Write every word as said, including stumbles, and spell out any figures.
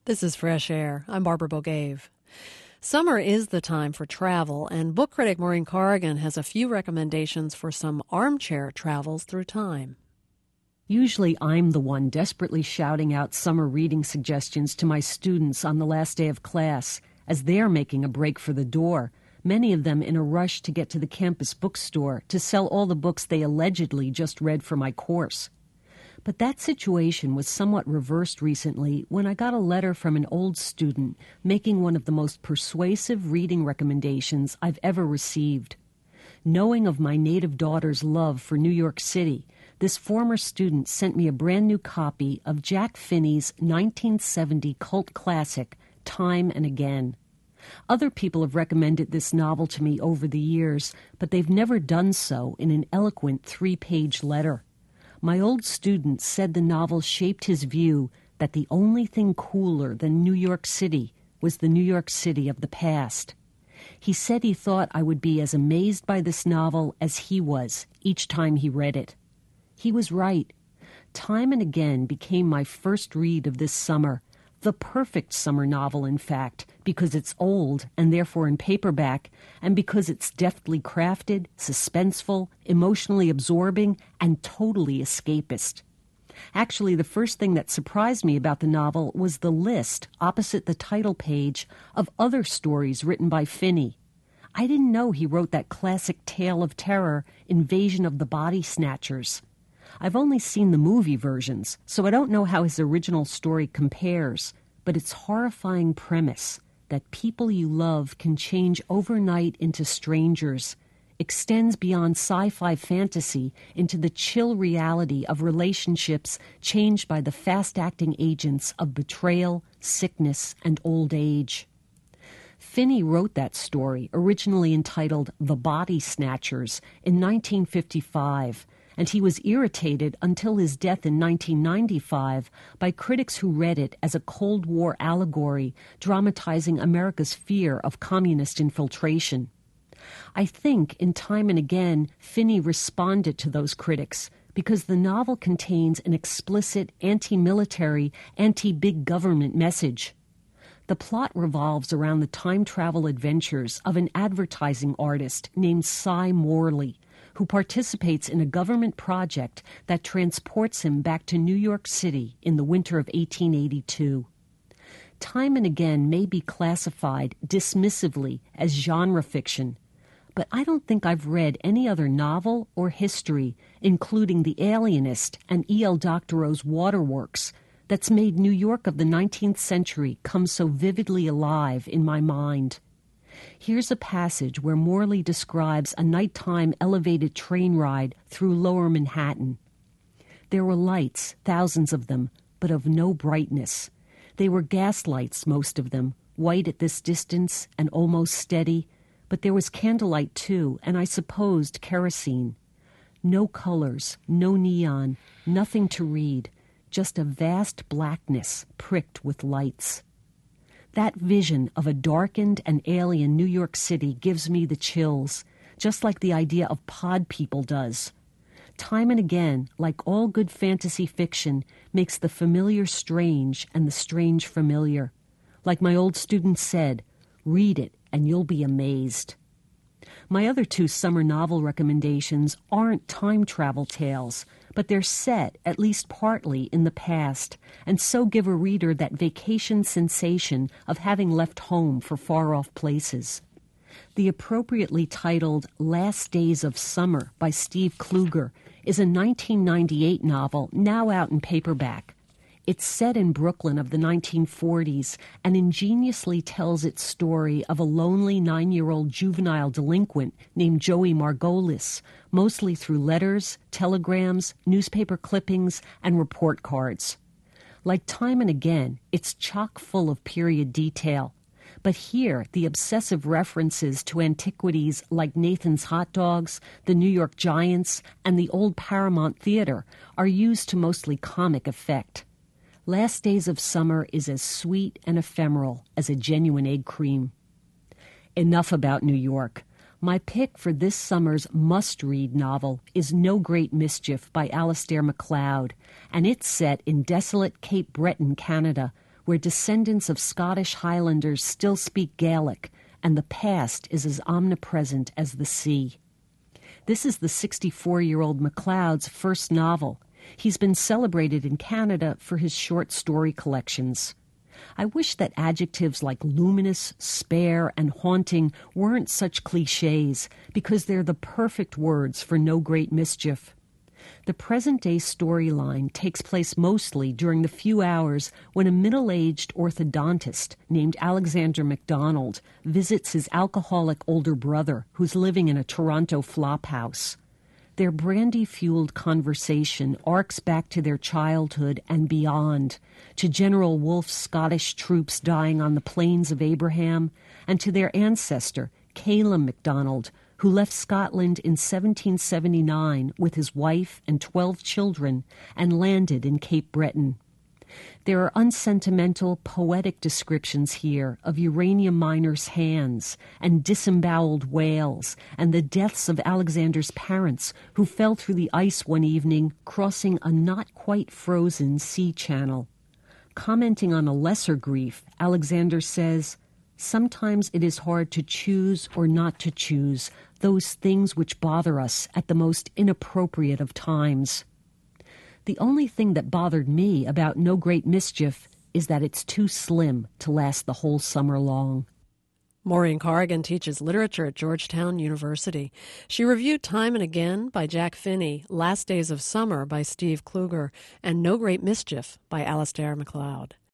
This is Fresh Air. I'm Barbara Bogave. Summer is the time for travel, and book critic Maureen Corrigan has a few recommendations for some armchair travels through time. Usually I'm the one desperately shouting out summer reading suggestions to my students on the last day of class as they're making a break for the door, many of them in a rush to get to the campus bookstore to sell all the books they allegedly just read for my course. But that situation was somewhat reversed recently when I got a letter from an old student making one of the most persuasive reading recommendations I've ever received. Knowing of my native daughter's love for New York City, this former student sent me a brand new copy of Jack Finney's nineteen seventy cult classic, Time and Again. Other people have recommended this novel to me over the years, but they've never done so in an eloquent three-page letter. My old student said the novel shaped his view that the only thing cooler than New York City was the New York City of the past. He said he thought I would be as amazed by this novel as he was each time he read it. He was right. Time and Again became my first read of this summer, the perfect summer novel, in fact, because it's old and therefore in paperback, and because it's deftly crafted, suspenseful, emotionally absorbing, and totally escapist. Actually, the first thing that surprised me about the novel was the list opposite the title page of other stories written by Finney. I didn't know he wrote that classic tale of terror, Invasion of the Body Snatchers. I've only seen the movie versions, so I don't know how his original story compares, but its horrifying premise that people you love can change overnight into strangers extends beyond sci-fi fantasy into the chill reality of relationships changed by the fast-acting agents of betrayal, sickness, and old age. Finney wrote that story, originally entitled The Body Snatchers, in nineteen fifty-five, and he was irritated until his death in nineteen ninety-five by critics who read it as a Cold War allegory dramatizing America's fear of communist infiltration. I think, in Time and Again, Finney responded to those critics because the novel contains an explicit anti-military, anti-big government message. The plot revolves around the time travel adventures of an advertising artist named Cy Morley, who participates in a government project that transports him back to New York City in the winter of eighteen eighty-two. Time and Again may be classified dismissively as genre fiction, but I don't think I've read any other novel or history, including The Alienist and E L Doctorow's Waterworks, that's made New York of the nineteenth century come so vividly alive in my mind. Here's a passage where Morley describes a nighttime elevated train ride through lower Manhattan. There were lights, thousands of them, but of no brightness. They were gas lights, most of them, white at this distance and almost steady, but there was candlelight too, and I supposed kerosene. No colors, no neon, nothing to read, just a vast blackness pricked with lights. That vision of a darkened and alien New York City gives me the chills, just like the idea of pod people does. Time and Again, like all good fantasy fiction, makes the familiar strange and the strange familiar. Like my old student said, read it and you'll be amazed. My other two summer novel recommendations aren't time travel tales, but they're set, at least partly, in the past, and so give a reader that vacation sensation of having left home for far-off places. The appropriately titled Last Days of Summer by Steve Kluger is a nineteen ninety-eight novel now out in paperback. It's set in Brooklyn of the nineteen forties and ingeniously tells its story of a lonely nine-year-old juvenile delinquent named Joey Margolis, mostly through letters, telegrams, newspaper clippings, and report cards. Like Time and Again, it's chock full of period detail. But here, the obsessive references to antiquities like Nathan's Hot Dogs, the New York Giants, and the old Paramount Theater are used to mostly comic effect. Last Days of Summer is as sweet and ephemeral as a genuine egg cream. Enough about New York. My pick for this summer's must-read novel is No Great Mischief by Alistair MacLeod, and it's set in desolate Cape Breton, Canada, where descendants of Scottish Highlanders still speak Gaelic, and the past is as omnipresent as the sea. This is the sixty-four-year-old MacLeod's first novel. He's been celebrated in Canada for his short story collections. I wish that adjectives like luminous, spare, and haunting weren't such cliches, because they're the perfect words for No Great Mischief. The present-day storyline takes place mostly during the few hours when a middle-aged orthodontist named Alexander MacDonald visits his alcoholic older brother, who's living in a Toronto flophouse. Their brandy-fueled conversation arcs back to their childhood and beyond, to General Wolfe's Scottish troops dying on the plains of Abraham, and to their ancestor, Caleb MacDonald, who left Scotland in seventeen seventy-nine with his wife and twelve children and landed in Cape Breton. There are unsentimental, poetic descriptions here of uranium miners' hands and disemboweled whales and the deaths of Alexander's parents who fell through the ice one evening crossing a not-quite-frozen sea channel. Commenting on a lesser grief, Alexander says, "Sometimes it is hard to choose or not to choose those things which bother us at the most inappropriate of times." The only thing that bothered me about No Great Mischief is that it's too slim to last the whole summer long. Maureen Corrigan teaches literature at Georgetown University. She reviewed Time and Again by Jack Finney, Last Days of Summer by Steve Kluger, and No Great Mischief by Alistair MacLeod.